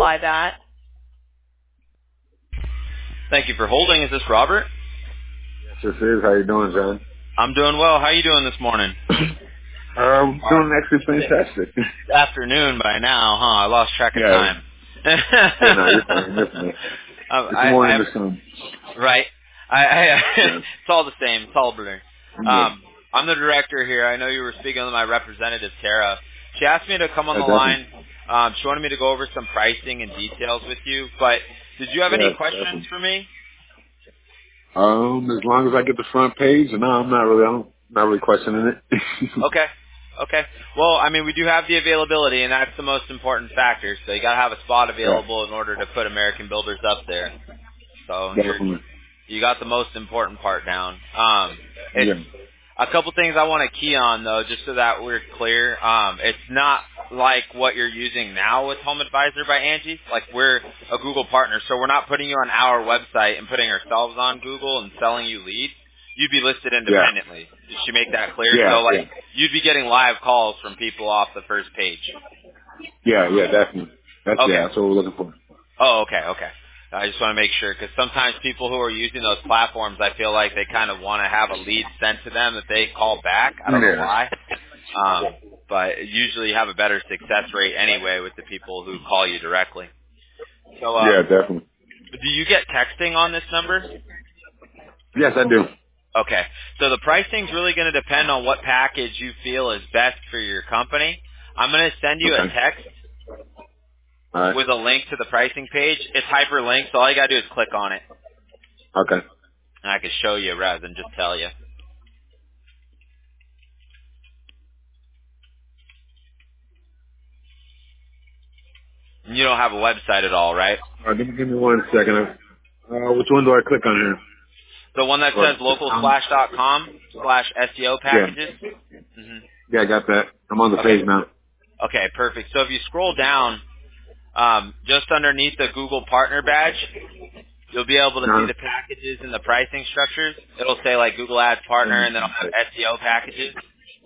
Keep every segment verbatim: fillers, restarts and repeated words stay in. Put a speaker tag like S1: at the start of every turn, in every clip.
S1: apply that. Thank you for holding. Is this Robert?
S2: Yes, this is. How you doing, John?
S1: I'm doing well. How are you doing this morning?
S2: Um, doing actually fantastic.
S1: Afternoon by now, huh? I lost track of
S2: Yeah.
S1: time.
S2: Yeah, no, you're fine. You're fine.
S1: um,
S2: It's
S1: I,
S2: morning
S1: I,
S2: the sun.
S1: right. I, I
S2: Yeah.
S1: it's all the same. It's all blurry.
S2: Yeah.
S1: Um, I'm the director here. I know you were speaking with my representative, Tara. She asked me to come on
S2: Yeah,
S1: the
S2: definitely.
S1: line. Um, she wanted me to go over some pricing and details with you. But did you have any
S2: Yes,
S1: questions
S2: definitely.
S1: for me?
S2: Um, as long as I get the front page, no, I'm not really, I'm not really questioning it.
S1: Okay. Okay. Well, I mean, we do have the availability, and that's the most important factor. So you got to have a spot
S2: Yeah,
S1: available in order to put American Builders up there. So you're
S2: definitely.
S1: you got the most important part down. Um, it's
S2: Yeah.
S1: a couple things I want to key on though, just so that we're clear. Um, it's not like what you're using now with Home Advisor by Angie. Like we're a Google partner, so we're not putting you on our website and putting ourselves on Google and selling you leads. You'd be listed
S2: Yeah.
S1: independently. Did she make that clear? So
S2: Yeah,
S1: like
S2: yeah.
S1: you'd be getting live calls from people off the first page.
S2: Yeah, yeah, definitely. That's,
S1: Okay.
S2: yeah, that's what we're looking for.
S1: Oh, okay, okay. I just want to make sure because sometimes people who are using those platforms, I feel like they kind of want to have a lead sent to them that they call back. I don't know
S2: Yeah.
S1: why, um, but usually you have a better success rate anyway with the people who call you directly. So,
S2: Yeah,
S1: um,
S2: definitely.
S1: do you get texting on this number?
S2: Yes, I do.
S1: Okay. So the pricing's really going to depend on what package you feel is best for your company. I'm going to send you a
S2: Okay.
S1: text
S2: All right.
S1: with a link to the pricing page. It's hyperlinked, so all you got to do is click on it,
S2: Okay.
S1: and I can show you rather than just tell you. You don't have a website at all, right?
S2: All right, give me, give me one second. Uh, which one do I click on here?
S1: The one that says
S2: What? Um,
S1: localsplash.com slash S E O
S2: yeah.
S1: packages? hmm
S2: Yeah, I got that. I'm on the
S1: Okay.
S2: page now.
S1: Okay, perfect. So if you scroll down, um, just underneath the Google Partner badge, you'll be able to see
S2: Uh-huh.
S1: the packages and the pricing structures. It'll say like Google Ads
S2: Let
S1: Partner,
S2: me
S1: and then it'll have
S2: see.
S1: S E O packages.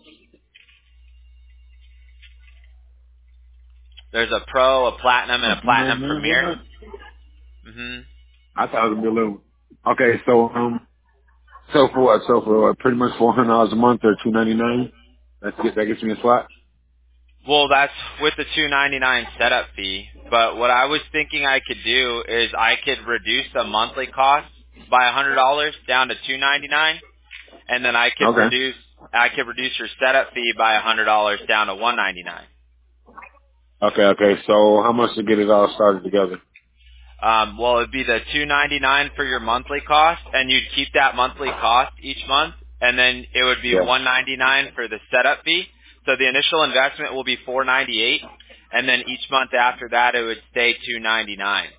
S1: There's a Pro, a Platinum, and
S2: Oh,
S1: a
S2: no,
S1: Platinum
S2: no, hold
S1: Premier.
S2: on.
S1: hmm
S2: I thought it would be a little. Okay, so um, so for what? So for what, pretty much four hundred dollars a month or two ninety nine. That's get that gets me a slot.
S1: Well, that's with the two ninety-nine setup fee. But what I was thinking I could do is I could reduce the monthly cost by one hundred dollars down to two ninety-nine, and then I could
S2: Okay.
S1: reduce I could reduce your setup fee by one hundred dollars down to one ninety-nine.
S2: Okay. Okay. So how much to get it all started together?
S1: Um, well, it'd be the two ninety-nine for your monthly cost, and you'd keep that monthly cost each month, and then it would be
S2: Yeah.
S1: one ninety-nine for the setup fee. So the initial investment will be four ninety-eight, and then each month after that it would stay two ninety-nine.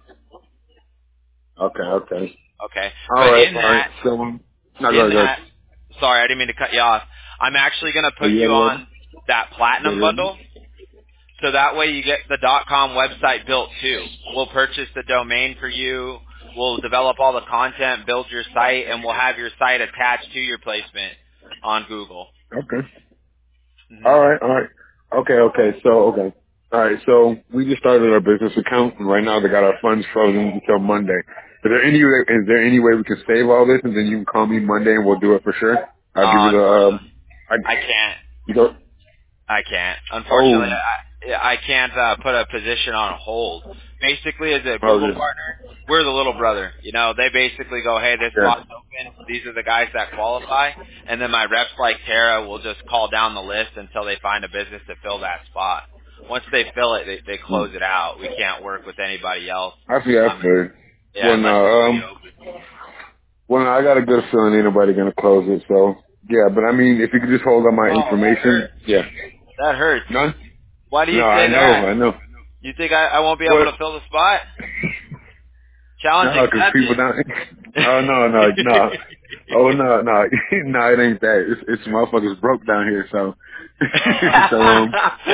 S2: Okay. Okay.
S1: Okay.
S2: All
S1: But
S2: right.
S1: in
S2: All right.
S1: that,
S2: So um, no, go
S1: in
S2: ahead. Go ahead.
S1: that, sorry, I didn't mean to cut you off. I'm actually going to
S2: Are
S1: put
S2: you
S1: you
S2: ready, Robert?
S1: on that
S2: You
S1: platinum
S2: ready?
S1: bundle, so that way you get the .com website built too. We'll purchase the domain for you. We'll develop all the content, build your site, and we'll have your site attached to your placement on Google.
S2: Okay.
S1: hmm
S2: All right. All right. Okay. Okay. So okay. All right. So we just started our business account, and right now they got our funds frozen until Monday. Is there any is there any way we can save all this, and then you can call me Monday, and we'll do it for sure? I'll give you
S1: Uh,
S2: the um.
S1: unfortunately,
S2: I
S1: I can't.
S2: you go.
S1: I can't.
S2: Oh.
S1: Unfortunately, I, I can't uh, put a position on hold. Basically, as a
S2: Oh.
S1: Google
S2: Just,
S1: partner, we're the little brother. You know, they basically go, hey, this
S2: yeah.
S1: spot's open. These are the guys that qualify. And then my reps like Tara will just call down the list until they find a business to fill that spot. Once they fill it, they, they
S2: Hmm.
S1: close it out. We can't work with anybody else.
S2: I see. I
S1: Um,
S2: figured.
S1: yeah,
S2: Well,
S1: unless
S2: no.
S1: we
S2: Um.
S1: reopen.
S2: Well, I got a good feeling ain't nobody gonna close it. So yeah. But I mean, if you could just hold on my
S1: Oh, that
S2: information.
S1: hurts.
S2: Yeah.
S1: That hurts.
S2: None.
S1: Why do you
S2: No. I
S1: say
S2: know.
S1: that?
S2: I know.
S1: You think I, I won't be able
S2: What?
S1: to fill the spot? Challenge
S2: No, because people
S1: accepted.
S2: don't. Oh no, no, no. Oh no, no, no. It ain't that. It's, it's motherfuckers broke down here. So, so um,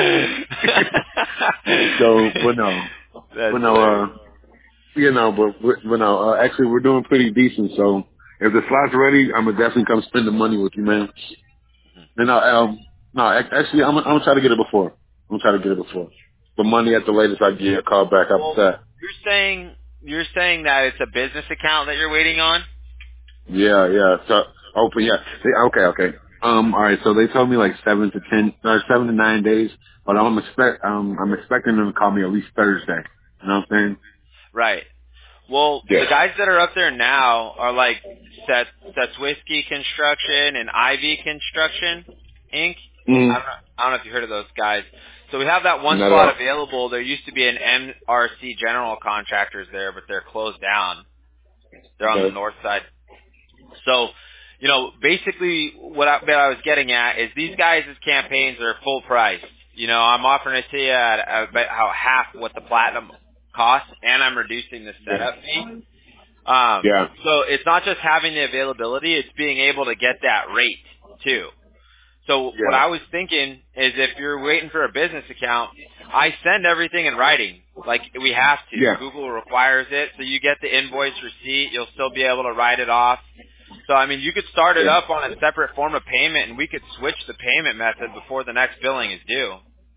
S2: so but no,
S1: That's
S2: but no. Uh,
S1: hilarious.
S2: you know, but but but no. Uh, actually, we're doing pretty decent. So, if the slot's ready, I'm gonna definitely come spend the money with you, man. And no, um, no. ac- Actually, I'm I'm gonna try to get it before. I'm gonna try to get it before. But Monday at the latest, I give you a call back
S1: Well,
S2: after that.
S1: you're saying you're saying that it's a business account that you're waiting on?
S2: Yeah, yeah. So open, yeah. They, okay, okay. Um, all right. So they told me like seven to ten, or seven to nine days, but I'm expect, um, I'm expecting them to call me at least Thursday. You know what I'm saying?
S1: Right. Well, the
S2: Yeah.
S1: guys that are up there now are like Seth, Seth's Whiskey Construction and Ivy Construction, Incorporated. I
S2: Mm.
S1: don't, know, I don't know if you heard of those guys. So we have that one
S2: Not at
S1: spot
S2: all.
S1: available. There used to be an M R C General Contractors there, but they're closed down. They're on the
S2: Okay.
S1: north side. So, you know, basically what I, what I was getting at is these guys' campaigns are full price. You know, I'm offering it to you at about half what the platinum costs, and I'm reducing the
S2: Yeah.
S1: setup fee. Um,
S2: Yeah.
S1: so it's not just having the availability, it's being able to get that rate too. So what
S2: Yeah.
S1: I was thinking is if you're waiting for a business account, I send everything in writing. Like we have to.
S2: Yeah.
S1: Google requires it. So you get the invoice receipt, you'll still be able to write it off. So I mean you could start it
S2: Yeah.
S1: up on a separate form of payment and we could switch the payment method before the next billing is due.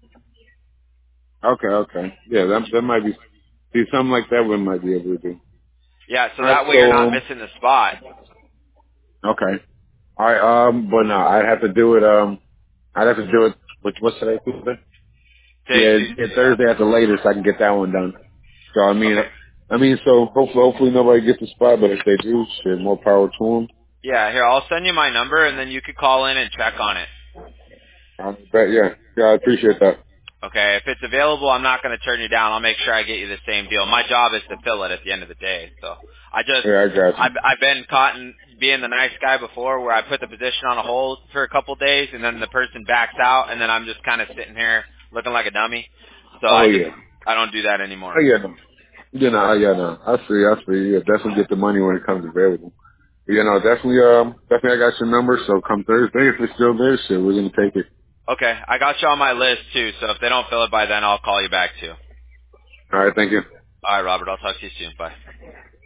S2: Okay. Okay. Yeah. That that might be. See, something like that we might be able to do.
S1: Yeah, so
S2: All right.
S1: that way you're
S2: So
S1: not
S2: um.
S1: missing the spot.
S2: Okay. All right. Um. But no, I have to do it. Um. I'd have to do it. Which what's today? Tuesday?
S1: Today's
S2: Yeah.
S1: Tuesday,
S2: It's
S1: yeah.
S2: Thursday at the latest. I can get that one done. So I mean,
S1: Okay.
S2: I mean, so hopefully, hopefully nobody gets the spot. But if they do, shit, more power to them.
S1: Yeah, here, I'll send you my number and then you could call in and check on it.
S2: I bet. Yeah. Yeah. I appreciate that.
S1: Okay, if it's available, I'm not going to turn you down. I'll make sure I get you the same deal. My job is to fill it at the end of the day. So I just,
S2: Yeah. I got you.
S1: I've, I've been caught in being the nice guy before where I put the position on a hold for a couple days and then the person backs out and then I'm just kind of sitting here looking like a dummy. So
S2: Oh
S1: I just,
S2: yeah.
S1: I don't do that
S2: Oh
S1: anymore.
S2: yeah. No. You know. Yeah. No. I see. I see. Yeah. Definitely get the money when it comes available. You know. Definitely. Um. Definitely. I got your number. So come Thursday, if it's still there, shit, we're gonna take it.
S1: Okay, I got you on my list too, so if they don't fill it by then, I'll call you back too.
S2: All right. Thank you.
S1: All right, Robert, I'll talk to you soon. Bye.